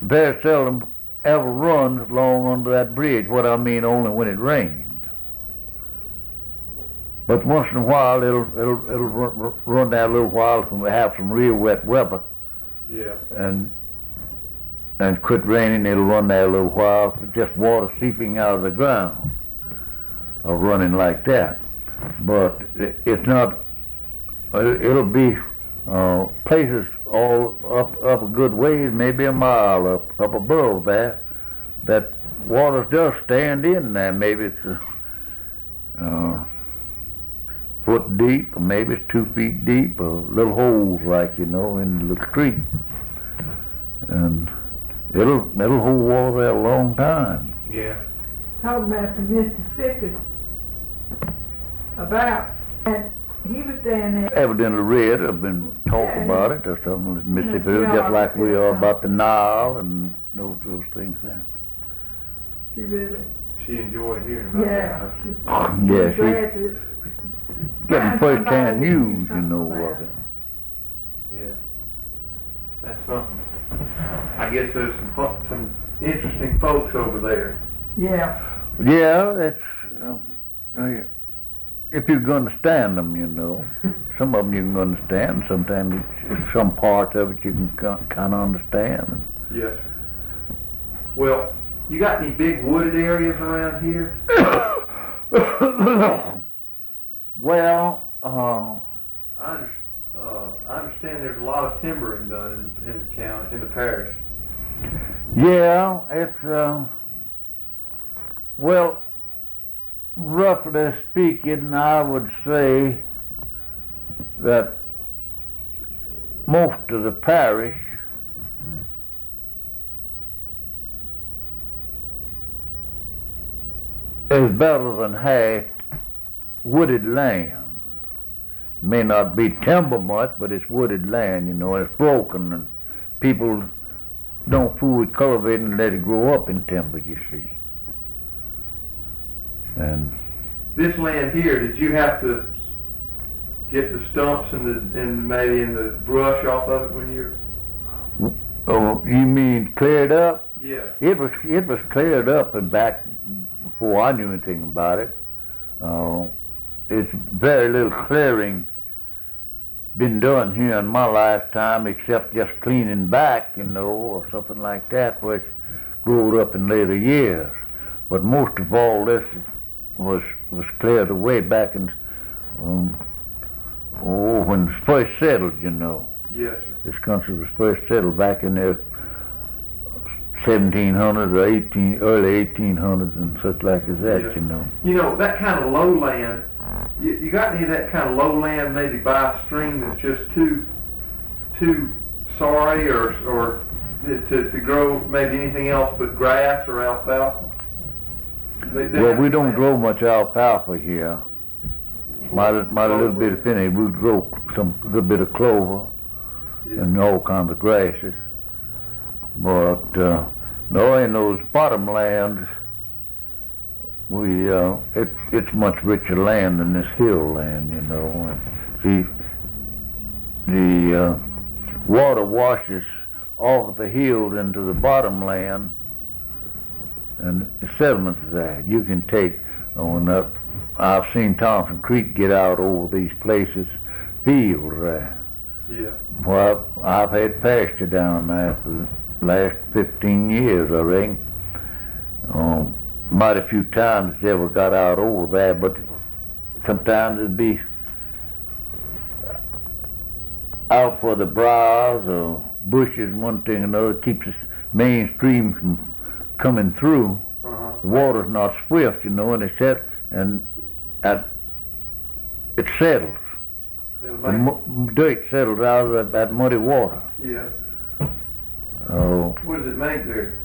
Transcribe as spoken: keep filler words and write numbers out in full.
very seldom ever runs along under that bridge. What I mean, only when it rains. But once in a while, it'll it'll it'll run, run down a little while when we have some real wet weather. Yeah. And and quit raining, it'll run there a little while. Just water seeping out of the ground, or running like that. But it, it's not. It'll be uh, places all up up a good ways, maybe a mile up up above there, that water does stand in there. Maybe it's a uh, foot deep, or maybe it's two feet deep, or little holes like, you know, in the creek, and it'll it'll hold water there a long time. Yeah. Talking about the Mississippi, about, and he was down there. Evidently read or been talked about it or something. Mississippi, just like we are about the Nile and those those things there. She really, She enjoyed hearing about yeah. that. She, Yeah, she she- glad to Getting find first-hand somebody who knew news, you something know, about of it. Yeah. That's something. I guess there's some fun, some interesting folks over there. Yeah, Yeah, it's uh, if you can understand them, you know. Some of them you can understand. Sometimes it's, some parts of it you can kind of understand. Yes. Well, you got any big wooded areas around here? Well, uh, I, under, uh, I understand there's a lot of timbering done in, in the county, in the parish. yeah, it's uh, well, roughly speaking, I would say that most of the parish is better than half wooded land. May not be timber much, but it's wooded land, you know, and it's broken, and people don't fool with cultivating and let it grow up in timber, you see. And This land here, did you have to get the stumps and the and maybe in the brush off of it when you're? oh, you mean cleared up? Yeah. It was it was cleared up and back before I knew anything about it. Uh, it's very little clearing been done here in my lifetime, except just cleaning back, you know, or something like that, which grew up in later years. But most of all, this was was cleared away back in um, oh when it was first settled, you know. Yes, sir. This country was first settled back in the seventeen hundreds or eighteen, early eighteen hundreds and such like as that, Yeah. you know. You know, that kind of lowland, you, you got any of that kind of lowland maybe by a stream that's just too, too sorry or, or to, to grow maybe anything else but grass or alfalfa? They- they Well, have we don't land- grow much alfalfa here. Might, might a little bit of finish. We grow some good bit of clover Yeah. and all kinds of grasses. But uh, no, in those bottom lands, we uh, it's it's much richer land than this hill land, you know. And see, the uh, water washes off of the hills into the bottom land, and the sediments there. You can take on up. I've seen Thompson Creek get out over these places, fields there. Yeah. Well, I've had pasture down there for the last fifteen years, I reckon. Um, mighty few times it's ever got out over there, but sometimes it'd be out for the briars or bushes, one thing or another, keeps the main stream from coming through. Uh-huh. The water's not swift, you know, and it set and at, it settles. It'll The make- mu- dirt settles out of that, that muddy water. Yeah. Oh, What does it make there?